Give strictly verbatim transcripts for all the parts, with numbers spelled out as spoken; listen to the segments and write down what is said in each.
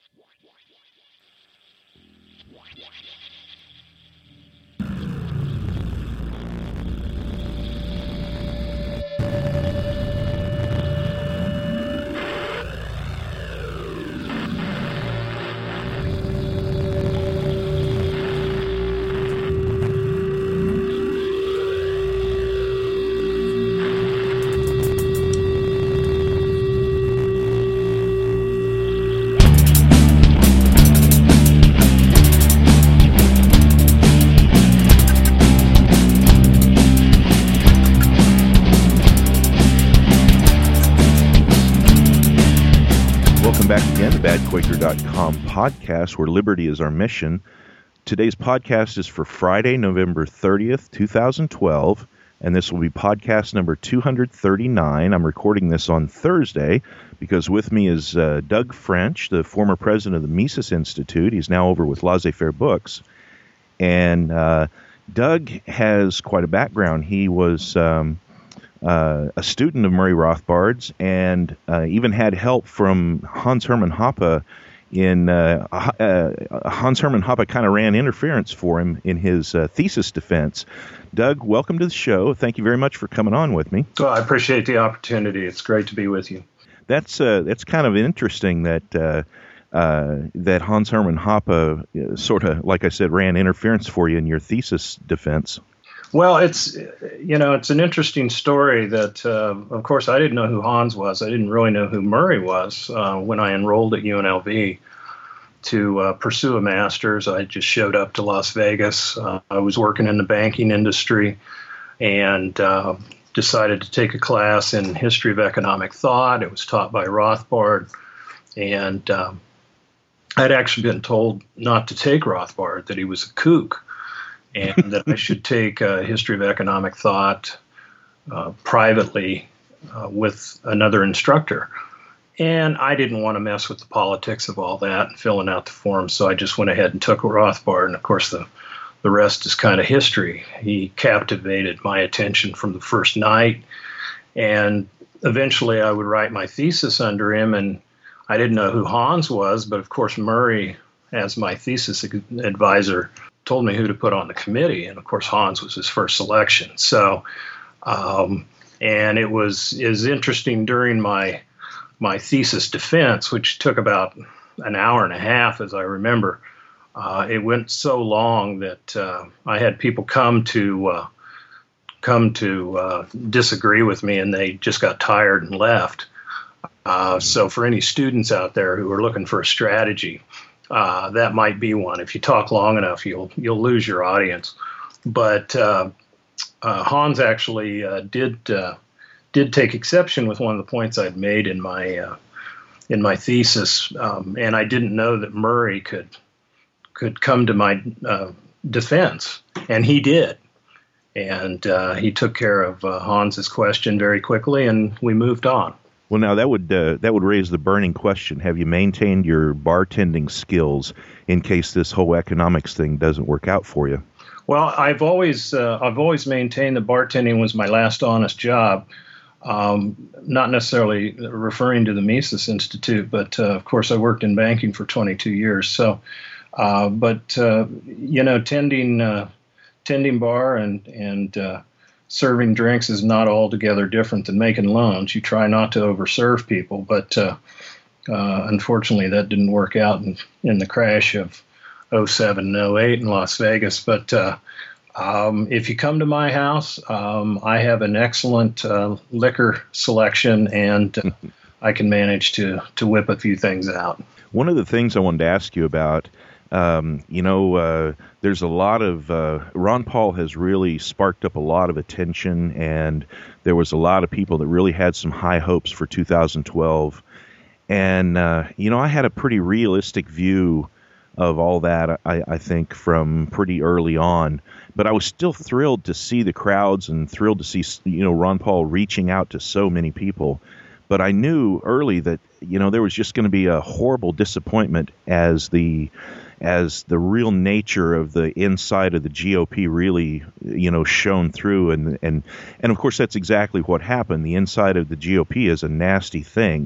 bad quaker dot com podcast, where liberty is our mission. Today's podcast is for Friday, November thirtieth, twenty twelve, and this will be podcast number two hundred thirty-nine. I'm recording this on Thursday because with me is uh, Doug French, the former president of the Mises Institute. He's now over with Laissez-Faire Books. And uh, Doug has quite a background. He was um, uh, a student of Murray Rothbard's and uh, even had help from Hans Hermann Hoppe in uh, uh, Hans Hermann Hoppe kind of ran interference for him in his uh, thesis defense. Doug, welcome to the show. Thank you very much for coming on with me. Well, I appreciate the opportunity. It's great to be with you. That's uh, that's kind of interesting that uh, uh, that Hans Hermann Hoppe uh, sort of, like I said, ran interference for you in your thesis defense. Well, it's, you know, it's an interesting story that, uh, of course, I didn't know who Hans was. I didn't really know who Murray was uh, when I enrolled at U N L V to uh, pursue a master's. I just showed up to Las Vegas. Uh, I was working in the banking industry and uh, decided to take a class in history of economic thought. It was taught by Rothbard. And uh, I'd actually been told not to take Rothbard, that he was a kook, and that I should take uh, history of economic thought uh, privately uh, with another instructor. And I didn't want to mess with the politics of all that and filling out the forms, so I just went ahead and took Rothbard. And, of course, the, the rest is kind of history. He captivated my attention from the first night. And eventually I would write my thesis under him, and I didn't know who Hans was, but, of course, Murray, as my thesis advisor, told me who to put on the committee, and of course Hans was his first selection. So, um, and it was is interesting during my my thesis defense, which took about an hour and a half, as I remember. Uh, it went so long that uh, I had people come to uh, come to uh, disagree with me, and they just got tired and left. Uh, so, for any students out there who are looking for a strategy, Uh, that might be one. If you talk long enough, you'll you'll lose your audience. But uh, uh, Hans actually uh, did uh, did take exception with one of the points I'd made in my uh, in my thesis, um, and I didn't know that Murray could could come to my uh, defense, and he did. And uh, he took care of uh, Hans's question very quickly, and we moved on. Well, now that would uh, that would raise the burning question: have you maintained your bartending skills in case this whole economics thing doesn't work out for you? Well, I've always uh, I've always maintained that bartending was my last honest job. Um, not necessarily referring to the Mises Institute, but uh, of course I worked in banking for twenty-two years. So, uh, but uh, you know, tending uh, tending bar and and uh, serving drinks is not altogether different than making loans. You try not to overserve people, but uh, uh, unfortunately that didn't work out in, in the crash of oh seven and oh eight in Las Vegas. But uh, um, if you come to my house, um, I have an excellent uh, liquor selection, and uh, I can manage to, to whip a few things out. One of the things I wanted to ask you about, Um, you know, uh, there's a lot of, uh, Ron Paul has really sparked up a lot of attention, and there was a lot of people that really had some high hopes for two thousand twelve. And, uh, you know, I had a pretty realistic view of all that, I, I think, from pretty early on. But I was still thrilled to see the crowds and thrilled to see, you know, Ron Paul reaching out to so many people. But I knew early that, you know, there was just going to be a horrible disappointment as the as the real nature of the inside of the G O P really, you know, shone through. And, and, and of course, that's exactly what happened. The inside of the G O P is a nasty thing.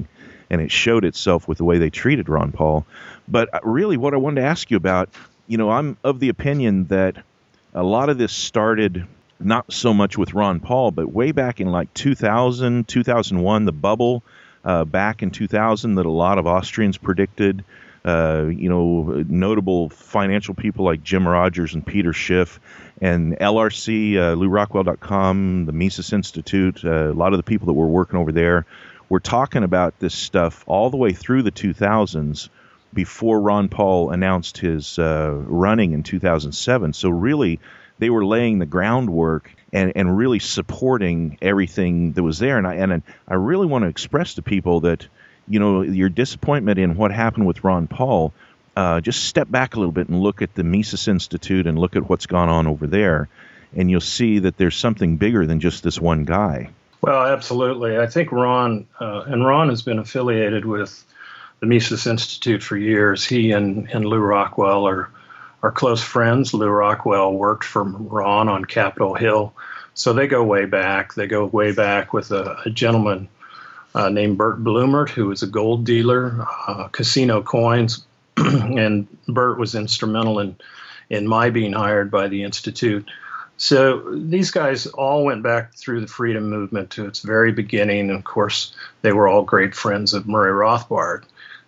and it showed itself with the way they treated Ron Paul. But really, what I wanted to ask you about, you know, I'm of the opinion that a lot of this started not so much with Ron Paul, but way back in like two thousand, two thousand one, the bubble uh, back in two thousand that a lot of Austrians predicted. Uh, you know, notable financial people like Jim Rogers and Peter Schiff, and L R C, uh, Lou Rockwell dot com, the Mises Institute, uh, a lot of the people that were working over there were talking about this stuff all the way through the two thousands before Ron Paul announced his uh, running in two thousand seven. So really, they were laying the groundwork and, and really supporting everything that was there. And I, and I really want to express to people that, you know, your disappointment in what happened with Ron Paul, uh, just step back a little bit and look at the Mises Institute and look at what's gone on over there, and you'll see that there's something bigger than just this one guy. Well, absolutely. I think Ron, uh, and Ron has been affiliated with the Mises Institute for years. He and, and Lou Rockwell are, are close friends. Lou Rockwell worked for Ron on Capitol Hill, so they go way back. They go way back with a, a gentleman Uh, named Bert Bloomert, who was a gold dealer, uh, casino coins, and Bert was instrumental in, in my being hired by the Institute. So these guys all went back through the freedom movement to its very beginning. And of course, they were all great friends of Murray Rothbard.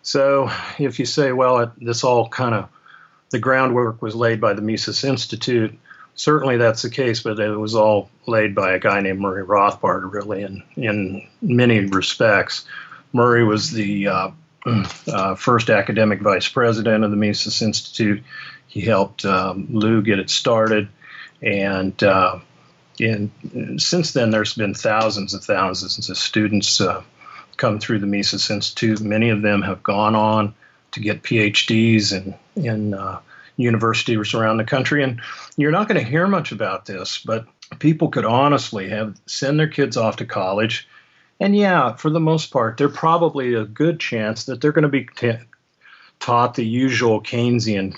So if you say, well, it, this all kind of, the groundwork was laid by the Mises Institute, certainly that's the case, but it was all laid by a guy named Murray Rothbard, really, in, in many respects. Murray was the uh, uh, first academic vice president of the Mises Institute. He helped um, Lou get it started. And, uh, and since then, there's been thousands and thousands of students uh, come through the Mises Institute. Many of them have gone on to get P H Ds in, in uh, universities around the country. And you're not going to hear much about this, but people could honestly have send their kids off to college. And yeah, for the most part, they're probably a good chance that they're going to be t- taught the usual Keynesian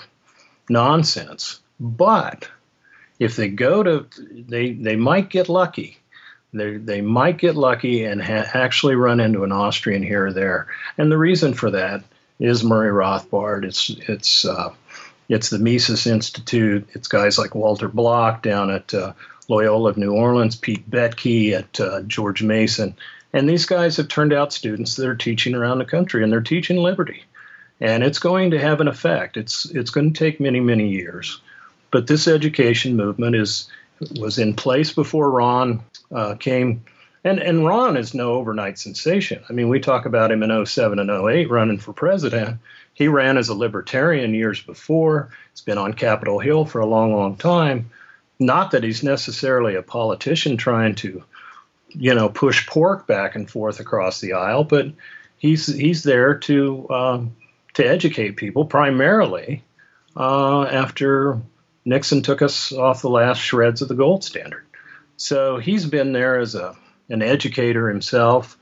nonsense. But if they go to, they they might get lucky. They they might get lucky and ha- actually run into an Austrian here or there. And the reason for that is Murray Rothbard. It's it's uh, it's the Mises Institute. It's guys like Walter Block down at uh, Loyola of New Orleans, Pete Boettke at uh, George Mason. And these guys have turned out students that are teaching around the country, and they're teaching liberty. And it's going to have an effect. It's it's going to take many, many years. But this education movement is was in place before Ron uh, came. And, and Ron is no overnight sensation. I mean, we talk about him in oh seven and oh eight running for president. He ran as a libertarian years before. He's been on Capitol Hill for a long, long time. Not that he's necessarily a politician trying to, you know, push pork back and forth across the aisle, but he's he's there to uh, to educate people primarily uh, after Nixon took us off the last shreds of the gold standard. So he's been there as a an educator himself,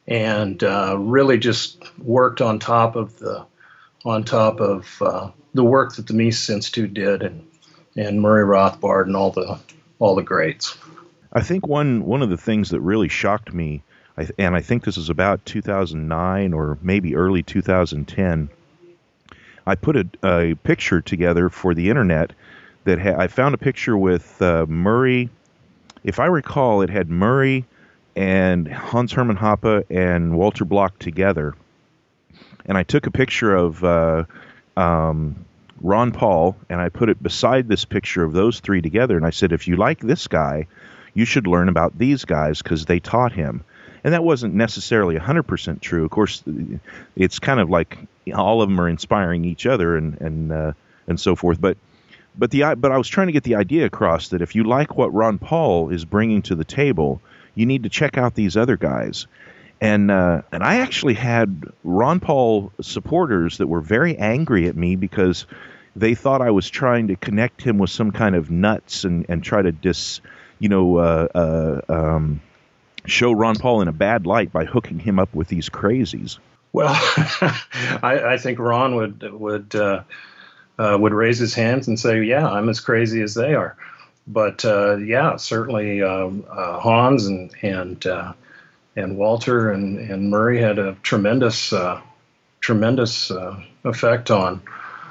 and uh, really just worked on top of the on top of uh, the work that the Mises Institute did, and and Murray Rothbard and all the all the greats. I think one one of the things that really shocked me, and I think this is about two thousand nine or maybe early two thousand ten, I put a, a picture together for the internet that ha- I found a picture with uh, Murray. If I recall, it had Murray and Hans Hermann Hoppe and Walter Block together. And I took a picture of uh, um, Ron Paul, and I put it beside this picture of those three together. And I said, if you like this guy, you should learn about these guys because they taught him. And that wasn't necessarily one hundred percent true. Of course, it's kind of like all of them are inspiring each other and and uh, and so forth. But but the but I was trying to get the idea across that if you like what Ron Paul is bringing to the table, you need to check out these other guys. And uh, and I actually had Ron Paul supporters that were very angry at me because they thought I was trying to connect him with some kind of nuts and, and try to dis, you know, uh, uh, um, show Ron Paul in a bad light by hooking him up with these crazies. Well, I, I think Ron would would uh, uh, would raise his hands and say, "Yeah, I'm as crazy as they are." But uh, yeah, certainly um, uh, Hans and and uh, and Walter and, and Murray had a tremendous uh, tremendous uh, effect on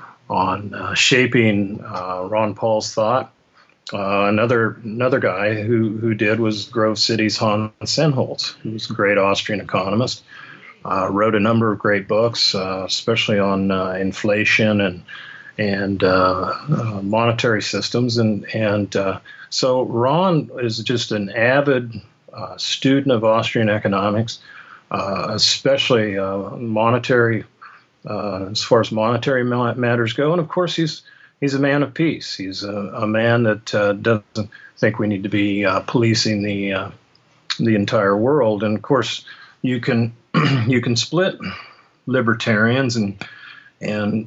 on uh, shaping uh, Ron Paul's thought. Uh, another another guy who, who did was Grove City's Hans Sennholz, who's a great Austrian economist. Uh, wrote a number of great books, uh, especially on uh, inflation and and uh, uh, monetary systems. And and uh, so Ron is just an avid uh, student of Austrian economics, uh, especially uh, monetary, uh, as far as monetary matters go. And of course, he's he's a man of peace. He's a, a man that uh, doesn't think we need to be uh, policing the uh, the entire world. And of course, you can you can split libertarians and and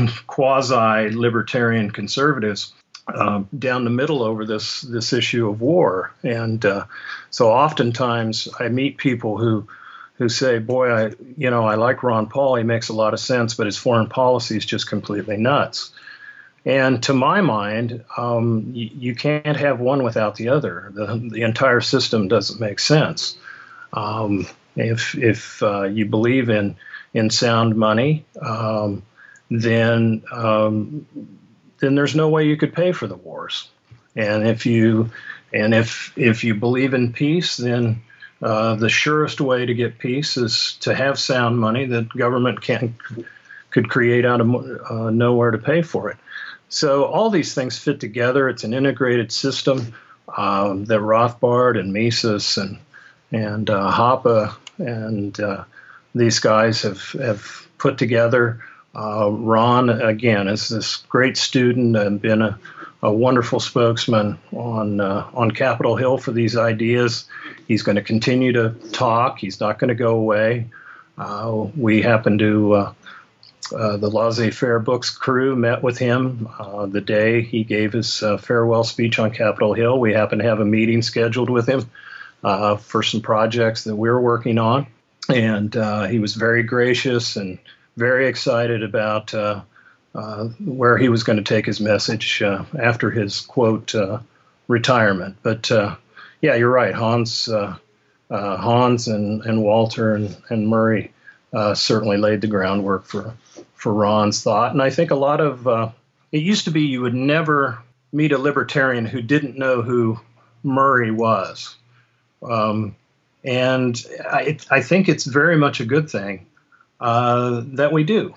quasi-libertarian conservatives uh, down the middle over this this issue of war. And uh, so oftentimes I meet people who who say, boy, I you know, I like Ron Paul. He makes a lot of sense, but his foreign policy is just completely nuts. And to my mind, um, you, you can't have one without the other. The, the entire system doesn't make sense. Um, if if uh, you believe in in sound money, um, then um, then there's no way you could pay for the wars. And if you and if if you believe in peace, then uh, the surest way to get peace is to have sound money that government can could create out of uh, nowhere to pay for it. So all these things fit together. It's an integrated system um, that Rothbard and Mises and and uh, Hoppe and uh, these guys have have put together. Uh, Ron, again, is this great student and been a, a wonderful spokesman on uh, on Capitol Hill for these ideas. He's going to continue to talk. He's not going to go away. Uh, we happen to, uh, uh, the Laissez-Faire Books crew met with him uh, the day he gave his uh, farewell speech on Capitol Hill. We happen to have a meeting scheduled with him uh, for some projects that we're working on. And uh, he was very gracious and very excited about uh, uh, where he was going to take his message uh, after his, quote, uh, retirement. But, uh, yeah, you're right. Hans uh, uh, Hans and, and Walter and, and Murray uh, certainly laid the groundwork for, for Ron's thought. And I think a lot of uh, – it used to be you would never meet a libertarian who didn't know who Murray was. Um, and I, I think it's very much a good thing Uh, that we do.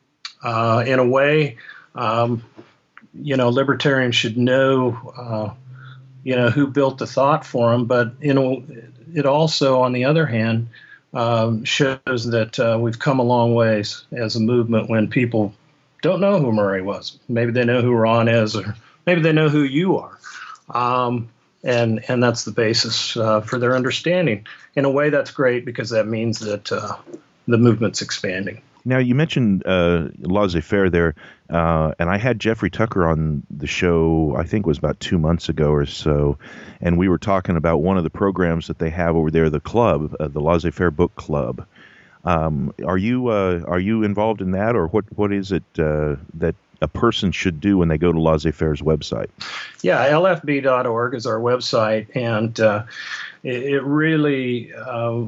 Uh, in a way, um, you know, libertarians should know, uh, you know, who built the thought for them. But, you know, it also, on the other hand, um, shows that uh, we've come a long ways as a movement when people don't know who Murray was. Maybe they know who Ron is, or maybe they know who you are. Um, and and that's the basis uh, for their understanding. In a way, that's great because that means that uh, the movement's expanding. Now, you mentioned uh, laissez-faire there, uh, and I had Jeffrey Tucker on the show, I think it was about two months ago or so, and we were talking about one of the programs that they have over there, the club, uh, the Laissez-Faire Book Club. Um, are you uh, are you involved in that, or what what is it uh, that a person should do when they go to Laissez-Faire's website? Yeah, L F B dot org is our website, and uh, it, it really... Uh,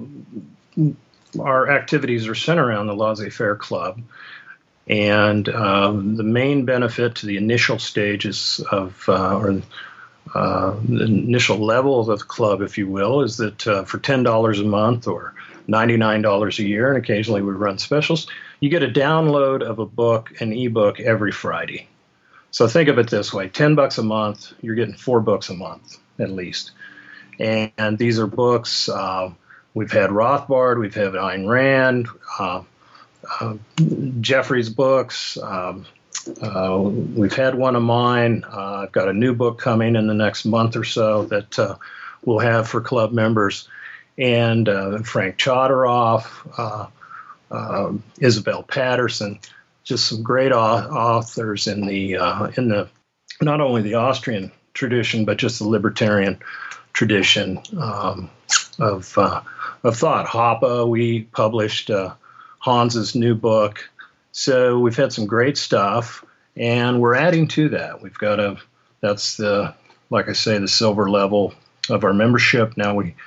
our activities are centered around the Laissez-Faire Club. And um, the main benefit to the initial stages of, uh, or uh, the initial level of the club, if you will, is that uh, for ten dollars a month or ninety-nine dollars a year, and occasionally we run specials, you get a download of a book, an ebook, every Friday. So think of it this way, ten bucks a month, you're getting four books a month, at least. And, and these are books... Uh, We've had Rothbard, we've had Ayn Rand, uh, uh, Jeffrey's books. Um, uh, we've had one of mine. Uh, I've got a new book coming in the next month or so that uh, we'll have for club members. And uh, Frank Chodoroff, uh, uh, Isabel Patterson, just some great authors in the uh, in the not only the Austrian tradition but just the libertarian tradition um, of. Uh, Of thought. Hoppe, we published uh, Hans's new book. So we've had some great stuff, and we're adding to that. We've got a, that's the, like I say, the silver level of our membership. Now we,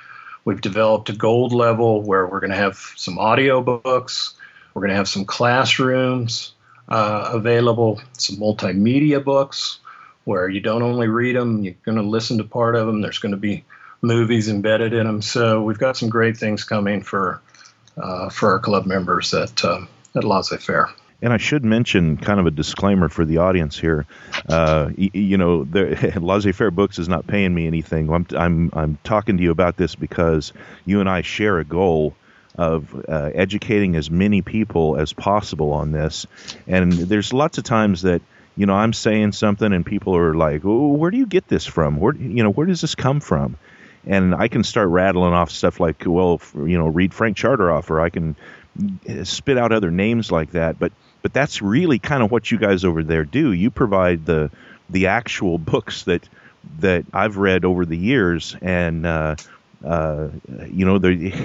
We've developed a gold level where we're going to have some audio books. We're going to have some classrooms uh, available, some multimedia books where you don't only read them, you're going to listen to part of them. There's going to be movies embedded in them. So we've got some great things coming for uh, for our club members at, uh, at Laissez-Faire. And I should mention kind of a disclaimer for the audience here. Uh, you, you know, Laissez-Faire Books is not paying me anything. I'm, I'm I'm talking to you about this because you and I share a goal of uh, educating as many people as possible on this. And there's lots of times that, you know, I'm saying something and people are like, oh, where do you get this from? Where, you know, where does this come from? And I can start rattling off stuff like, well, you know, read Frank Charteroff, or I can spit out other names like that. But But that's really kind of what you guys over there do. You provide the the actual books that that I've read over the years, and uh, uh, you know,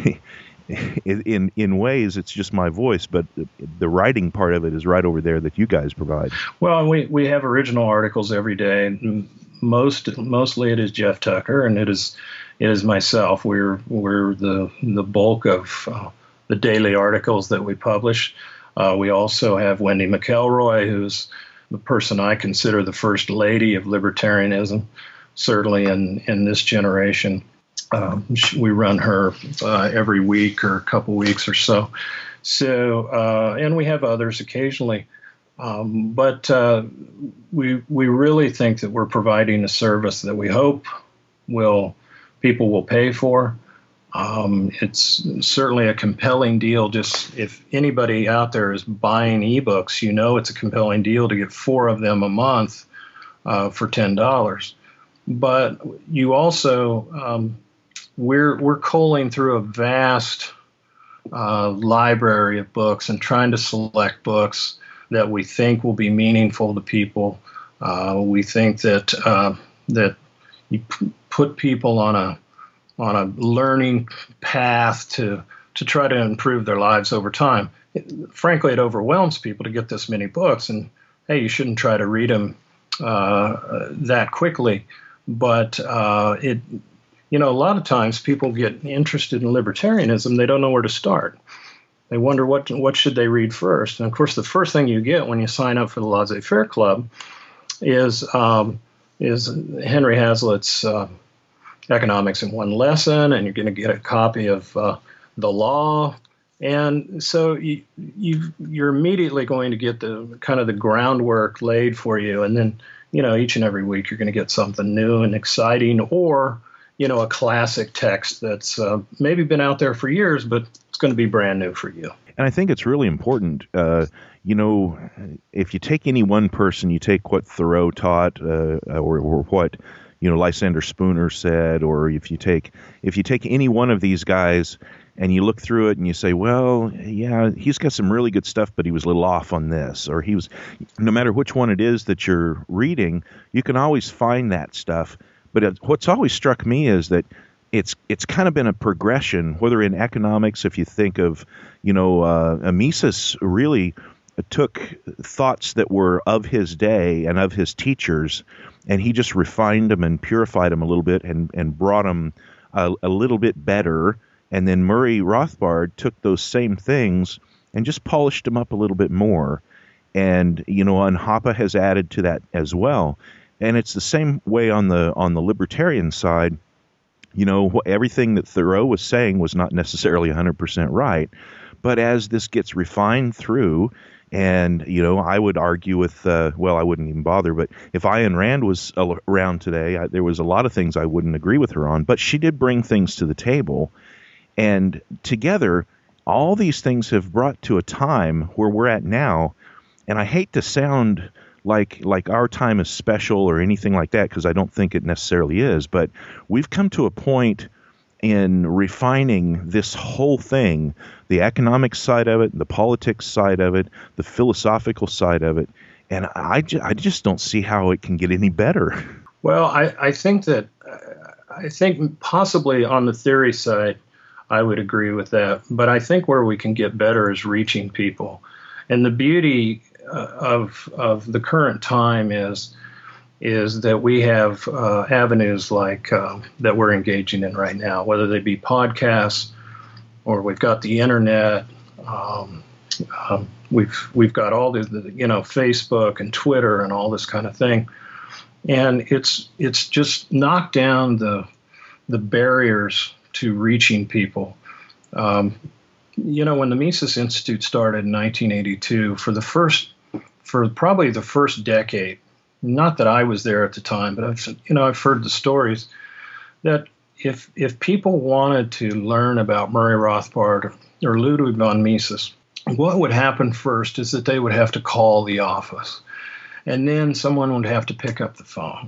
in in ways it's just my voice, but the writing part of it is right over there that you guys provide. Well, we we have original articles every day. Most mostly it is Jeff Tucker, and it is it is myself. We're we're the the bulk of uh, the daily articles that we publish. Uh, we also have Wendy McElroy, who's the person I consider the first lady of libertarianism, certainly in, in this generation. Um, we run her uh, every week or a couple weeks or so. So, uh, and we have others occasionally. Um, but uh, we we really think that we're providing a service that we hope will people will pay for. Um, it's certainly a compelling deal. Just if anybody out there is buying ebooks, you know it's a compelling deal to get four of them a month uh, for ten dollars. But you also, um, we're we're culling through a vast uh, library of books and trying to select books that we think will be meaningful to people. Uh, we think that uh, that you p- put people on a on a learning path to to try to improve their lives over time. It, frankly, it overwhelms people to get this many books, and hey, you shouldn't try to read them uh, that quickly. But uh, it, you know, a lot of times people get interested in libertarianism. They don't know where to start. They wonder what what should they read first. And of course, the first thing you get when you sign up for the Laissez-Faire Club is um, is Henry Hazlitt's Uh, Economics in One Lesson, and you're going to get a copy of uh, The Law. And so you, you, you're immediately going to get the kind of the groundwork laid for you. And then, you know, each and every week you're going to get something new and exciting, or, you know, a classic text that's uh, maybe been out there for years, but it's going to be brand new for you. And I think it's really important, uh, you know, if you take any one person, you take what Thoreau taught uh, or, or what you know, Lysander Spooner said, or if you take if you take any one of these guys and you look through it and you say, well, yeah, he's got some really good stuff, but he was a little off on this, or he was, no matter which one it is that you're reading, you can always find that stuff. But it, what's always struck me is that it's it's kind of been a progression, whether in economics, if you think of, you know, uh, Mises really took thoughts that were of his day and of his teachers, and he just refined them and purified them a little bit and, and brought them a, a little bit better. And then Murray Rothbard took those same things and just polished them up a little bit more. And, you know, and Hoppe has added to that as well. And it's the same way on the on the libertarian side. You know, everything that Thoreau was saying was not necessarily one hundred percent right. But as this gets refined through, and, you know, I would argue with, uh, well, I wouldn't even bother, but if Ayn Rand was around today, I, there was a lot of things I wouldn't agree with her on, but she did bring things to the table. And together, all these things have brought to a time where we're at now, and I hate to sound like like our time is special or anything like that, because I don't think it necessarily is, but we've come to a point in refining this whole thing, the economic side of it, the politics side of it, the philosophical side of it, and I, ju- I just don't see how it can get any better. Well, I, I think that uh, I think possibly on the theory side, I would agree with that, but I think where we can get better is reaching people, and the beauty uh, of of the current time is is that we have uh, avenues like uh, that we're engaging in right now, whether they be podcasts or we've got the internet. Um, um, we've we've got all the, the you know Facebook and Twitter and all this kind of thing, and it's it's just knocked down the the barriers to reaching people. Um, you know, when the Mises Institute started in nineteen eighty-two, for the first, for probably the first decade, not that I was there at the time, but I've, you know, I've heard the stories that if if people wanted to learn about Murray Rothbard or Ludwig von Mises, what would happen first is that they would have to call the office, and then someone would have to pick up the phone.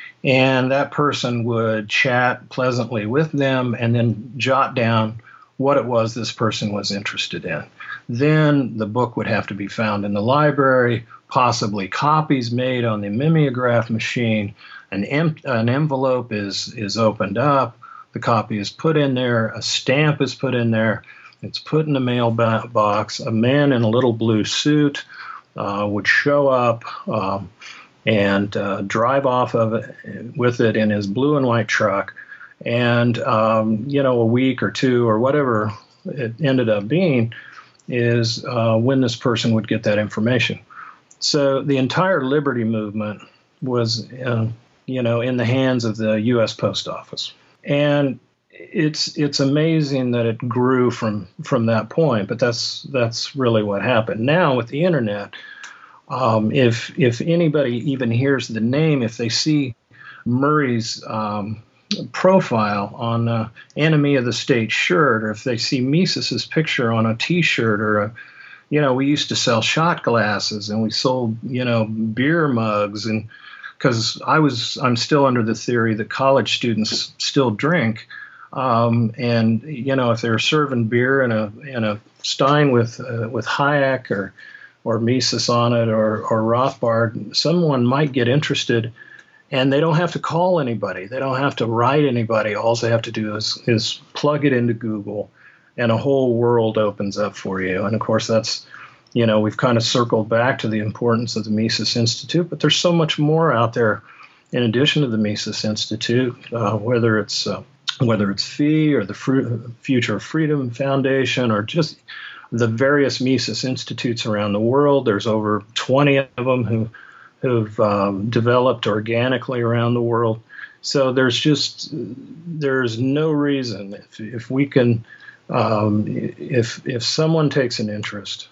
And that person would chat pleasantly with them and then jot down what it was this person was interested in. Then the book would have to be found in the library, possibly copies made on the mimeograph machine. An, em- an envelope is, is opened up, the copy is put in there, a stamp is put in there, it's put in the mail ba- box. A man in a little blue suit uh, would show up um, and uh, drive off of it with it in his blue and white truck. And, um, you know, a week or two or whatever it ended up being is uh, when this person would get that information. So the entire liberty movement was, uh, you know, in the hands of the U S Post Office. And it's it's amazing that it grew from, from that point, but that's that's really what happened. Now with the internet, um, if if anybody even hears the name, if they see Murray's um, profile on an Enemy of the State shirt, or if they see Mises's picture on a T-shirt, or a, you know, we used to sell shot glasses and we sold, you know, beer mugs, and because I was I'm still under the theory that college students still drink. Um, and, you know, if they're serving beer in a in a stein with uh, with Hayek or or Mises on it or, or Rothbard, someone might get interested, and they don't have to call anybody. They don't have to write anybody. All they have to do is, is plug it into Google, and a whole world opens up for you. And, of course, that's, you know, we've kind of circled back to the importance of the Mises Institute, but there's so much more out there in addition to the Mises Institute, uh, whether it's uh, whether it's F E E or the Future of Freedom Foundation or just the various Mises Institutes around the world. There's over twenty of them who, who've um, developed organically around the world. So there's just, there's no reason, if, if we can, um, if, if someone takes an interest,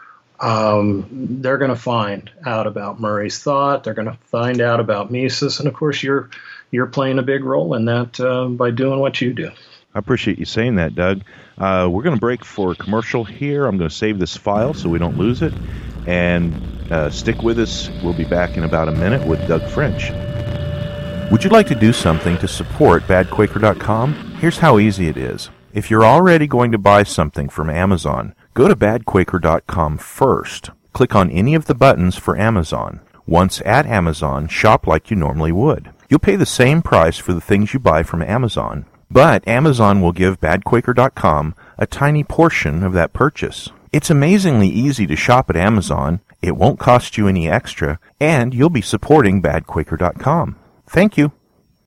um, they're going to find out about Murray's thought. They're going to find out about Mises. And of course, you're, you're playing a big role in that uh, by doing what you do. I appreciate you saying that, Doug. Uh, we're going to break for a commercial here. I'm going to save this file so we don't lose it. And uh, stick with us. We'll be back in about a minute with Doug French. Would you like to do something to support bad quaker dot com? Here's how easy it is. If you're already going to buy something from Amazon, go to bad quaker dot com first. Click on any of the buttons for Amazon. Once at Amazon, shop like you normally would. You'll pay the same price for the things you buy from Amazon, but Amazon will give bad quaker dot com a tiny portion of that purchase. It's amazingly easy to shop at Amazon, it won't cost you any extra, and you'll be supporting bad quaker dot com. Thank you.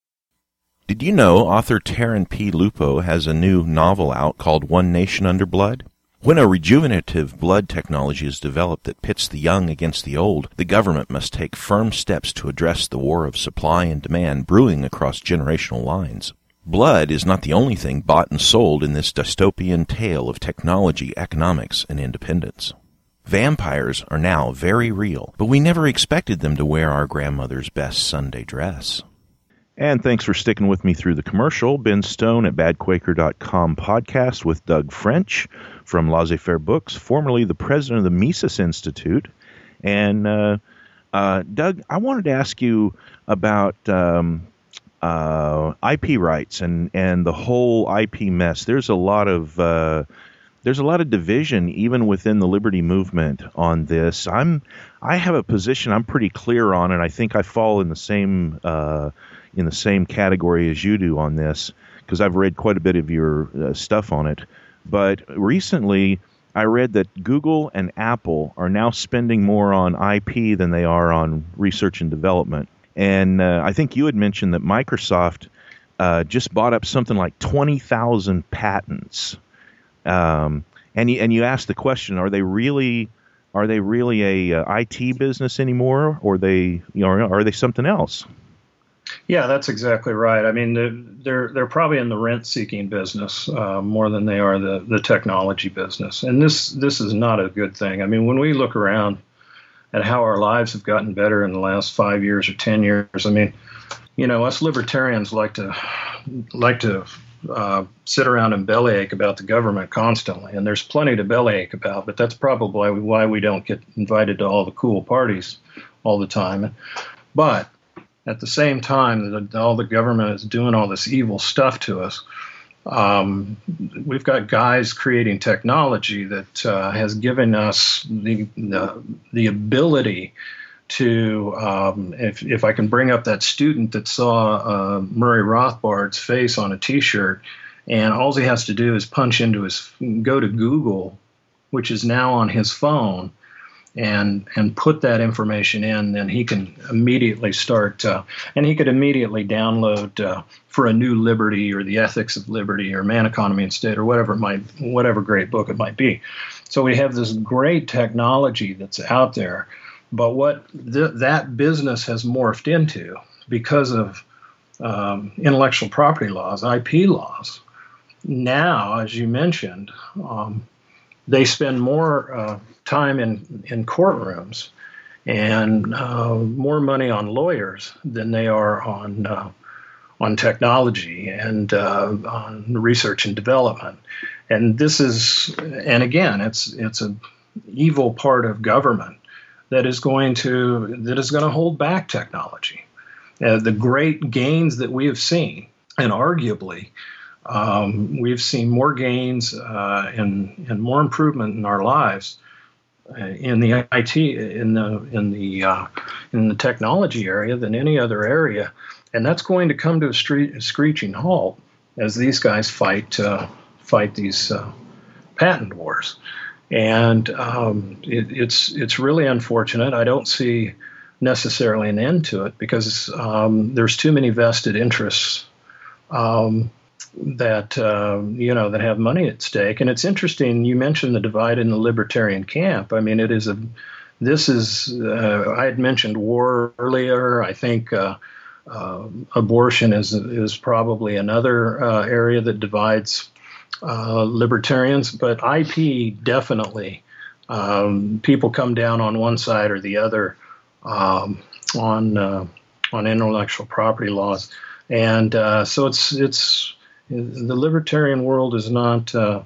Did you know author Taryn P. Lupo has a new novel out called One Nation Under Blood? When a rejuvenative blood technology is developed that pits the young against the old, the government must take firm steps to address the war of supply and demand brewing across generational lines. Blood is not the only thing bought and sold in this dystopian tale of technology, economics, and independence. Vampires are now very real, but we never expected them to wear our grandmother's best Sunday dress. And thanks for sticking with me through the commercial. Ben Stone at bad quaker dot com podcast with Doug French from Laissez-Faire Books, formerly the president of the Mises Institute. And, uh, uh, Doug, I wanted to ask you about um, uh, I P rights and, and the whole I P mess. There's a lot of uh, there's a lot of division even within the liberty movement on this. I'm I have a position I'm pretty clear on, and I think I fall in the same uh, in the same category as you do on this because I've read quite a bit of your uh, stuff on it. But recently, I read that Google and Apple are now spending more on I P than they are on research and development. And uh, I think you had mentioned that Microsoft uh, just bought up something like twenty thousand patents. Um, and you and you asked the question: Are they really are they really a uh, I T business anymore, or they you know are they something else? Yeah, that's exactly right. I mean, they're they're, they're probably in the rent-seeking business uh, more than they are the, the technology business, and this this is not a good thing. I mean, when we look around at how our lives have gotten better in the last five years or ten years, I mean, you know, us libertarians like to like to uh, sit around and bellyache about the government constantly, and there's plenty to bellyache about. But that's probably why we don't get invited to all the cool parties all the time. But at the same time that all the government is doing all this evil stuff to us, um, we've got guys creating technology that uh, has given us the the, the ability to, um, if, if I can bring up that student that saw uh, Murray Rothbard's face on a T-shirt, and all he has to do is punch into his, go to Google, which is now on his phone, and and put that information in, then he can immediately start, uh, and he could immediately download uh, For a New Liberty or The Ethics of Liberty or Man, Economy, and State or whatever it might, whatever great book it might be. So we have this great technology that's out there, but what th- that business has morphed into because of um, intellectual property laws, I P laws. Now, as you mentioned, um, they spend more uh, time in, in courtrooms and uh, more money on lawyers than they are on uh, on technology and uh, on research and development. And this is, and again, it's it's an evil part of government that is going to that is going to hold back technology. Uh, the great gains that we have seen, and arguably. Um, we've seen more gains uh, and and more improvement in our lives uh, in the I T in the in the uh, in the technology area than any other area, and that's going to come to a, street, a screeching halt as these guys fight uh, fight these uh, patent wars, and um, it, it's it's really unfortunate. I don't see necessarily an end to it because um, there's too many vested interests. Um, that, uh, you know, that have money at stake. And it's interesting, you mentioned the divide in the libertarian camp. I mean, it is a, this is, uh, I had mentioned war earlier. I think uh, uh, abortion is is probably another uh, area that divides uh, libertarians, but I P definitely, um, people come down on one side or the other um, on uh, on intellectual property laws. And uh, so it's it's, the libertarian world is not uh,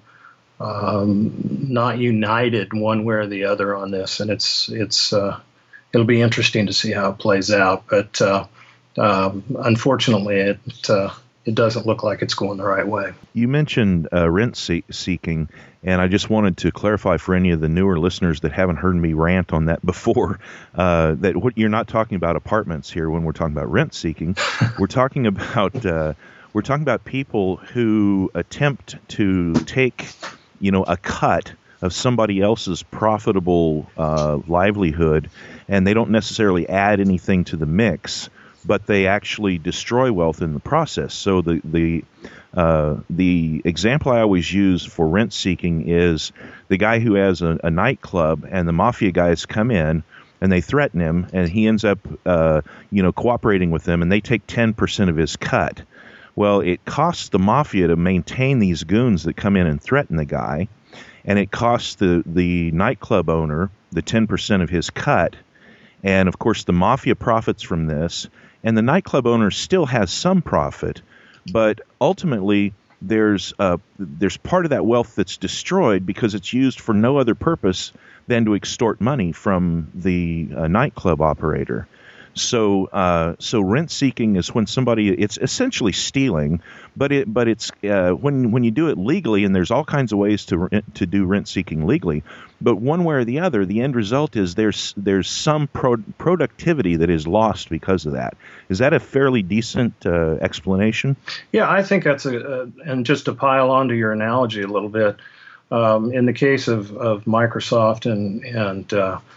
um, not united one way or the other on this, and it's it's uh, it'll be interesting to see how it plays out. But uh, um, unfortunately, it uh, it doesn't look like it's going the right way. You mentioned uh, rent see- seeking, and I just wanted to clarify for any of the newer listeners that haven't heard me rant on that before, uh, that what, you're not talking about apartments here when we're talking about rent seeking. We're talking about uh, We're talking about people who attempt to take, you know, a cut of somebody else's profitable uh, livelihood, and they don't necessarily add anything to the mix, but they actually destroy wealth in the process. So the the uh, the example I always use for rent seeking is the guy who has a, a nightclub, and the mafia guys come in and they threaten him, and he ends up, uh, you know, cooperating with them, and they take ten percent of his cut. Well, it costs the mafia to maintain these goons that come in and threaten the guy, and it costs the, the nightclub owner the ten percent of his cut. And, of course, the mafia profits from this, and the nightclub owner still has some profit, but ultimately there's uh, there's part of that wealth that's destroyed because it's used for no other purpose than to extort money from the uh, nightclub operator. So, uh, so rent seeking is when somebody, it's essentially stealing, but it, but it's uh, when when you do it legally, and there's all kinds of ways to to do rent seeking legally. But one way or the other, the end result is there's there's some pro- productivity that is lost because of that. Is that a fairly decent uh, explanation? Yeah, I think that's a, a and just to pile onto your analogy a little bit, um, in the case of of Microsoft and and uh,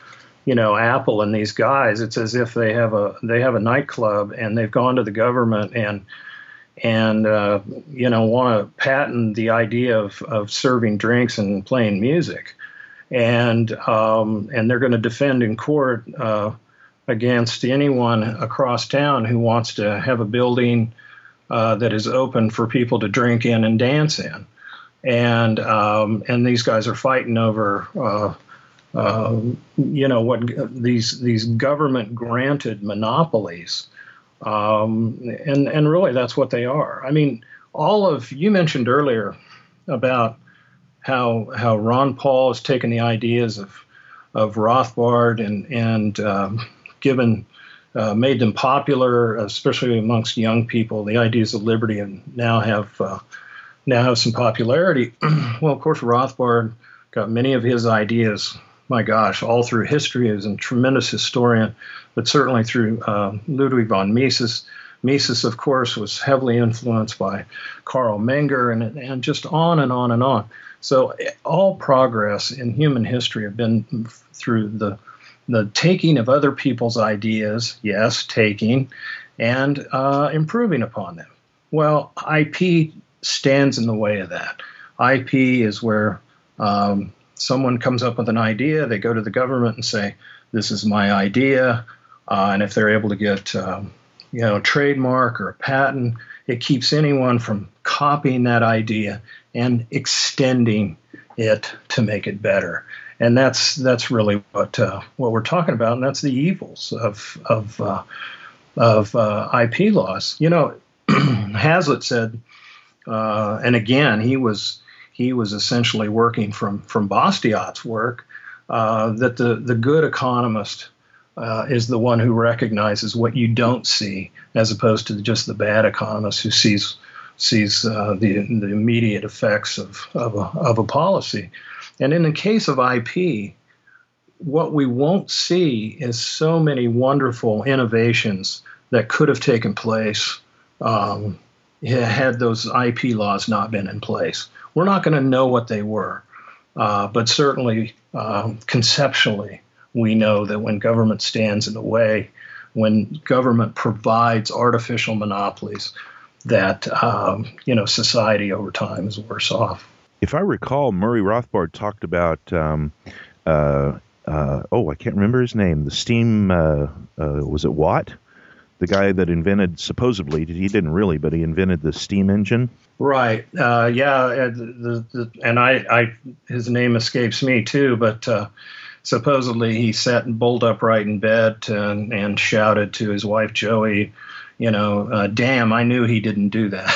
you know, Apple and these guys. It's as if they have a they have a nightclub and they've gone to the government and and uh, you know, want to patent the idea of of serving drinks and playing music, and um, and they're going to defend in court uh, against anyone across town who wants to have a building uh, that is open for people to drink in and dance in, and um, and these guys are fighting over. Uh, Uh, you know what these these government granted monopolies, um, and and really that's what they are. I mean, all of you mentioned earlier about how how Ron Paul has taken the ideas of of Rothbard and and um, given uh, made them popular, especially amongst young people. The ideas of liberty and now have uh, now have some popularity. Well, of course, Rothbard got many of his ideas. My gosh, all through history. He was a tremendous historian, but certainly through uh, Ludwig von Mises. Mises, of course, was heavily influenced by Karl Menger, and, and just on and on and on. So all progress in human history have been through the the taking of other people's ideas, yes, taking, and uh, improving upon them. Well, I P stands in the way of that. I P is where um, someone comes up with an idea, they go to the government and say, this is my idea. Uh, and if they're able to get, um, you know, a trademark or a patent, it keeps anyone from copying that idea and extending it to make it better. And that's that's really what uh, what we're talking about, and that's the evils of of uh, of uh, I P laws. You know, Hazlitt said, uh, and again, he was. He was essentially working from, from Bastiat's work, uh, that the, the good economist uh, is the one who recognizes what you don't see, as opposed to just the bad economist who sees sees uh, the the immediate effects of of a, of a policy. And in the case of I P, what we won't see is so many wonderful innovations that could have taken place um, had those I P laws not been in place. We're not going to know what they were, uh, but certainly uh, conceptually, we know that when government stands in the way, when government provides artificial monopolies, that um, you know, society over time is worse off. If I recall, Murray Rothbard talked about um, uh, uh, oh, I can't remember his name. The steam uh, uh, was it Watt? The guy that invented, supposedly, he didn't really, but he invented the steam engine. Right. Uh, yeah. The, the, and I, I, his name escapes me too, but uh, supposedly he sat bolt upright in bed and, and shouted to his wife, Joey, you know, uh, damn, I knew he didn't do that.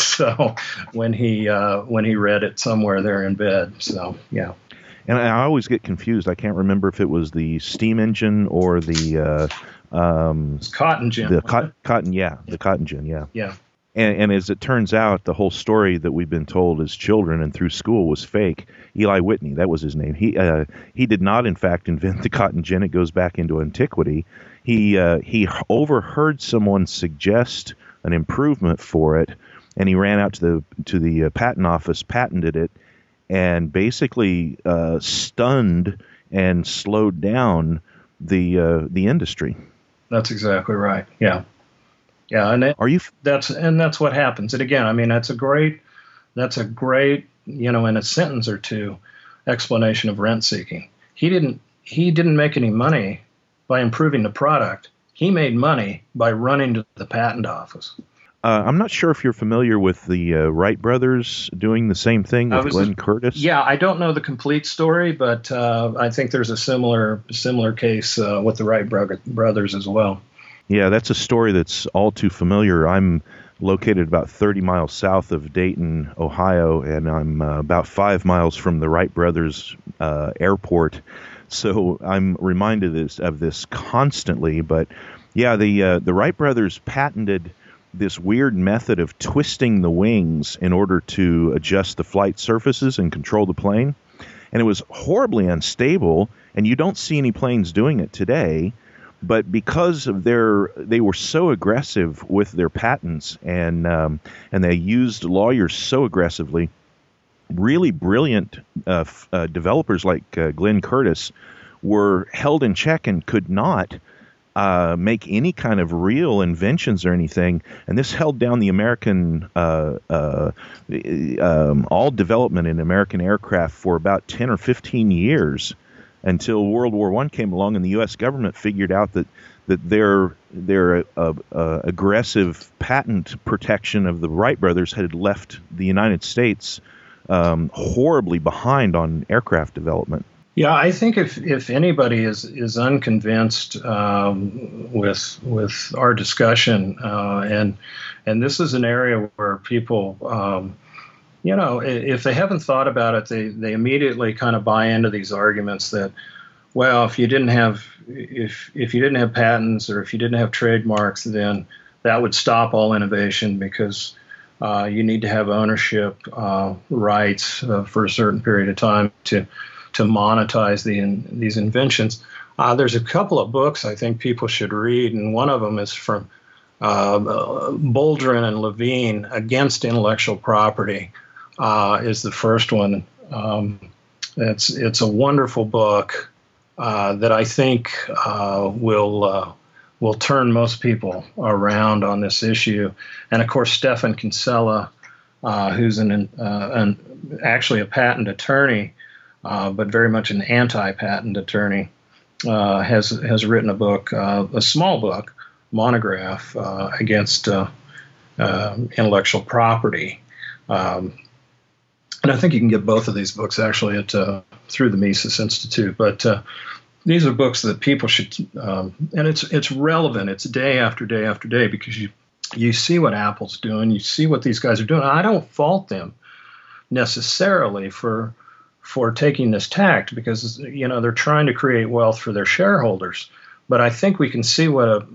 So when he, uh, when he read it somewhere there in bed. So, yeah. And I always get confused. I can't remember if it was the steam engine or the, uh, Um, it's cotton gin. The co- cotton, yeah, the cotton gin, yeah. Yeah. And, and as it turns out, the whole story that we've been told as children and through school was fake. Eli Whitney, that was his name. He uh, he did not, in fact, invent the cotton gin. It goes back into antiquity. He uh, he overheard someone suggest an improvement for it, and he ran out to the to the uh, patent office, patented it, and basically uh, stunned and slowed down the uh, the industry. That's exactly right. Yeah, yeah, and it, are you? F- that's and that's what happens. And again, I mean, that's a great, that's a great, you know, in a sentence or two, explanation of rent seeking. He didn't he didn't make any money by improving the product. He made money by running to the patent office. Uh, I'm not sure if you're familiar with the uh, Wright brothers doing the same thing with Glenn Curtiss. Yeah, I don't know the complete story, but uh, I think there's a similar similar case uh, with the Wright bro- brothers as well. Yeah, that's a story that's all too familiar. I'm located about thirty miles south of Dayton, Ohio, and I'm uh, about five miles from the Wright brothers uh, airport. So I'm reminded of this, of this constantly. But yeah, the uh, the Wright brothers patented this weird method of twisting the wings in order to adjust the flight surfaces and control the plane. And it was horribly unstable, and you don't see any planes doing it today. But because of their, they were so aggressive with their patents, and um, and they used lawyers so aggressively, really brilliant uh, f- uh, developers like uh, Glenn Curtiss were held in check and could not uh, make any kind of real inventions or anything. And this held down the American, uh, uh, um, all development in American aircraft for about ten or fifteen years until World War One came along and the U S government figured out that that their their uh, uh, aggressive patent protection of the Wright brothers had left the United States um, horribly behind on aircraft development. Yeah, I think if, if anybody is is unconvinced um, with with our discussion, uh, and and this is an area where people, um, you know, if they haven't thought about it, they they immediately kind of buy into these arguments that, well, if you didn't have if if you didn't have patents or if you didn't have trademarks, then that would stop all innovation because uh, you need to have ownership uh, rights uh, for a certain period of time to to monetize the in, these inventions. Uh, there's a couple of books I think people should read, and one of them is from uh, Boldrin and Levine, Against Intellectual Property, uh, is the first one. Um, it's it's a wonderful book. Uh, that I think uh, will uh, will turn most people around on this issue, and of course Stephan Kinsella, uh, who's an, uh, an actually a patent attorney, uh, but very much an anti-patent attorney, uh, has has written a book, uh, a small book, monograph uh, against uh, uh, intellectual property. Um, And I think you can get both of these books actually at uh, through the Mises Institute. But uh, these are books that people should, um, and it's it's relevant. It's day after day after day because you you see what Apple's doing, you see what these guys are doing. I don't fault them necessarily for for taking this tact because you know they're trying to create wealth for their shareholders. But I think we can see what a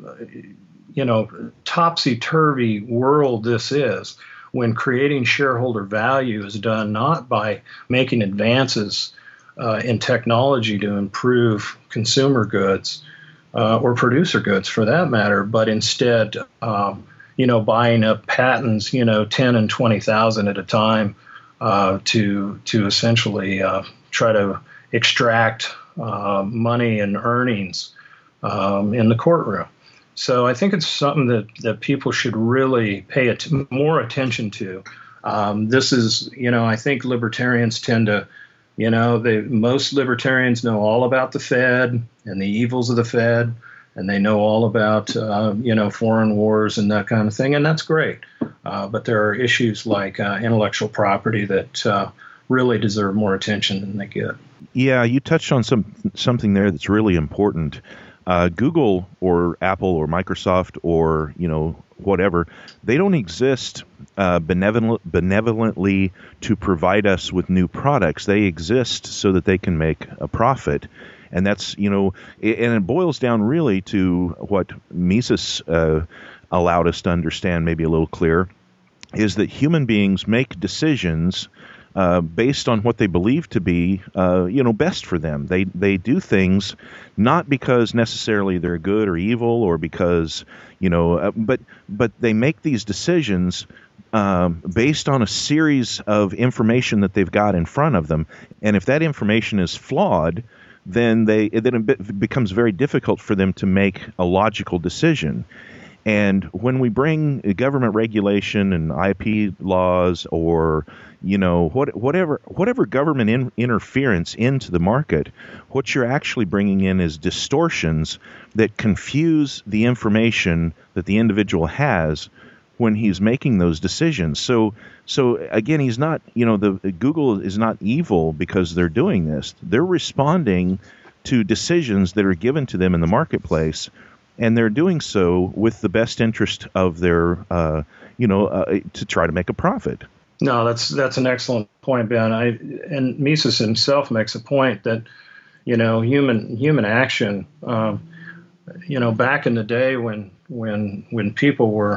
you know topsy-turvy world this is, when creating shareholder value is done not by making advances uh, in technology to improve consumer goods uh, or producer goods for that matter, but instead, um, you know, buying up patents, you know, ten and twenty thousand at a time uh, to to essentially uh, try to extract uh, money and earnings um, in the courtroom. So I think it's something that, that people should really pay at- more attention to. Um, this is, you know, I think libertarians tend to, you know, they, most libertarians know all about the Fed and the evils of the Fed, and they know all about, uh, you know, foreign wars and that kind of thing, and that's great. Uh, but there are issues like uh, intellectual property that uh, really deserve more attention than they get. Yeah, you touched on some something there that's really important. Uh, Google or Apple or Microsoft or, you know, whatever, they don't exist uh, benevolent, benevolently to provide us with new products. They exist so that they can make a profit. And that's, you know, it, and it boils down really to what Mises uh, allowed us to understand maybe a little clearer, is that human beings make decisions Uh, based on what they believe to be, uh, you know, best for them. They they do things not because necessarily they're good or evil, or because, you know, uh, but but they make these decisions um, based on a series of information that they've got in front of them. And if that information is flawed, then they then it becomes very difficult for them to make a logical decision. And when we bring government regulation and I P laws, or you know what, whatever whatever government in, interference into the market, what you're actually bringing in is distortions that confuse the information that the individual has when he's making those decisions. So, so again, he's not, you know, the Google is not evil because they're doing this. They're responding to decisions that are given to them in the marketplace. And they're doing so with the best interest of their, uh, you know, uh, to try to make a profit. No, that's that's an excellent point, Ben. I, and Mises himself makes a point that, you know, human human action, um, you know, back in the day when when when people were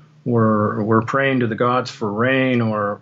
were were praying to the gods for rain, or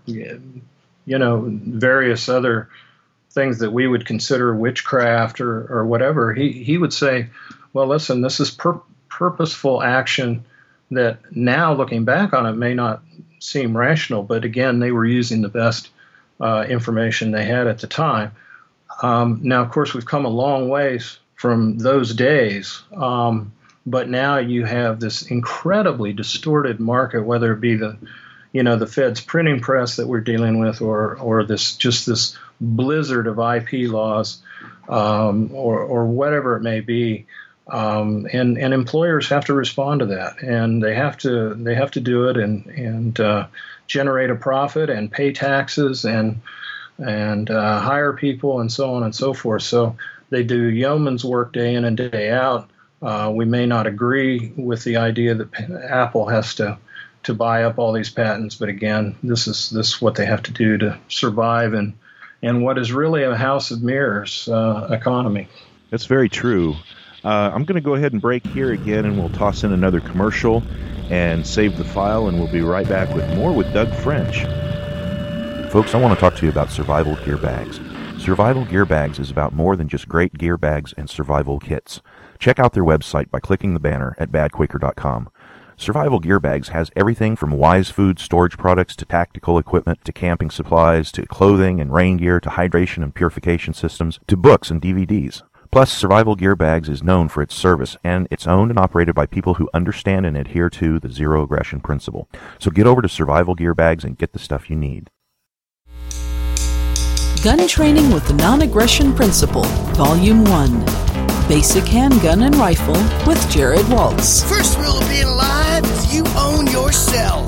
you know, various other things that we would consider witchcraft or or whatever, he he would say, well, listen, this is pur- purposeful action that now, looking back on it, may not seem rational. But again, they were using the best uh, information they had at the time. Um, now, of course, we've come a long ways from those days, um, but now you have this incredibly distorted market, whether it be the, you know, the Fed's printing press that we're dealing with, or or this just this blizzard of I P laws, um, or or whatever it may be. Um, and, and employers have to respond to that, and they have to they have to do it and and uh, generate a profit and pay taxes and and uh, hire people and so on and so forth. So they do yeoman's work day in and day out. Uh, we may not agree with the idea that Apple has to to buy up all these patents, but again, this is this is what they have to do to survive in in what is really a house of mirrors uh, economy. That's very true. Uh, I'm going to go ahead and break here again, and we'll toss in another commercial and save the file, and we'll be right back with more with Doug French. Folks, I want to talk to you about Survival Gear Bags. Survival Gear Bags is about more than just great gear bags and survival kits. Check out their website by clicking the banner at bad quaker dot com. Survival Gear Bags has everything from Wise Food storage products to tactical equipment to camping supplies to clothing and rain gear to hydration and purification systems to books and D V Ds. Plus, Survival Gear Bags is known for its service, and it's owned and operated by people who understand and adhere to the zero aggression principle. So get over to Survival Gear Bags and get the stuff you need. Gun Training with the Non-Aggression Principle, Volume one. Basic Handgun and Rifle with Jared Waltz. First rule of being alive is you own yourself.